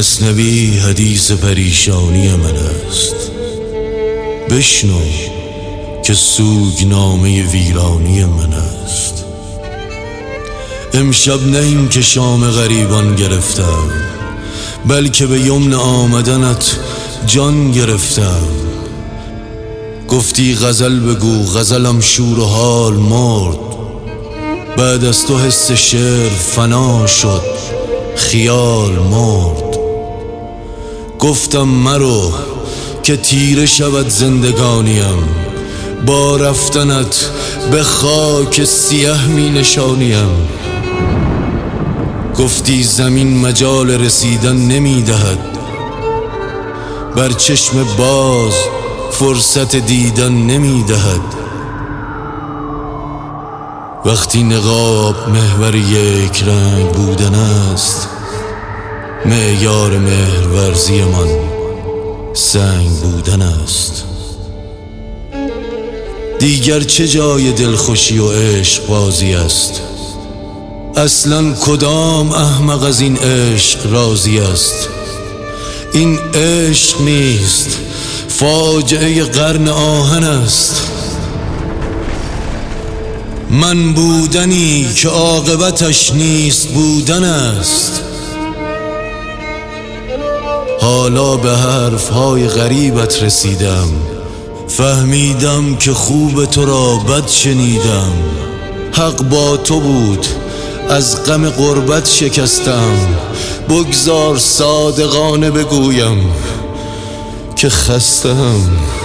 مثنوی حدیث پریشانی من است. بشنو که سوگنامه ویرانی من است. امشب نه این که شام غریبان گرفتم، بلکه به یمن آمدنت جان گرفتم. گفتی غزل بگو، غزلم شور و حال مرد. بعد از تو حس شعر فنا شد، خیال مرد. گفتم مرو که تیره شود زندگانیم، با رفتنت به خاک سیه می نشانیم. گفتی زمین مجال رسیدن نمی دهد، بر چشم باز فرصت دیدن نمی دهد. وقتی نقاب محور یک رنگ بودن است، معیار مهرورزی من سنگ بودن است. دیگر چه جای دلخوشی و عشق بازی است؟ اصلا کدام احمق از این عشق راضی است؟ این عشق نیست، فاجعه قرن آهن است. من بودنی که عاقبتش نیست بودن است. حالا به حرفهای غریبت رسیدم، فهمیدم که خوب تو را بد شنیدم. حق با تو بود، از غم غربت شکستم. بگذار صادقانه بگویم که خستم.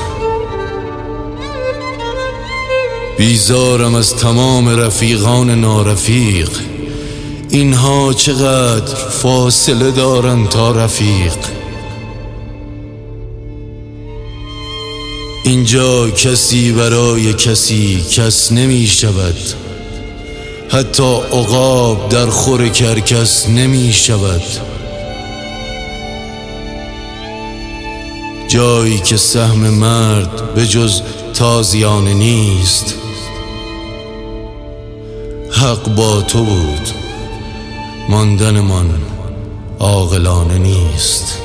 بیزارم از تمام رفیقان نارفیق، اینها چقدر فاصله دارن تا رفیق. اینجا کسی برای کسی کس نمی شود، حتی عقاب در خور کرکس نمی شود. جایی که سهم مرد به جز تازیانه نیست. حق با تو بود، ماندن من عاقلانه نیست.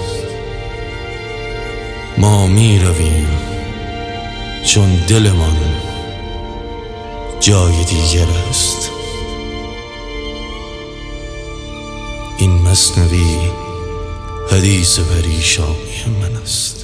ما می رویم چون دل من جای دیگر است. این مثنوی حدیث پریشانی من است.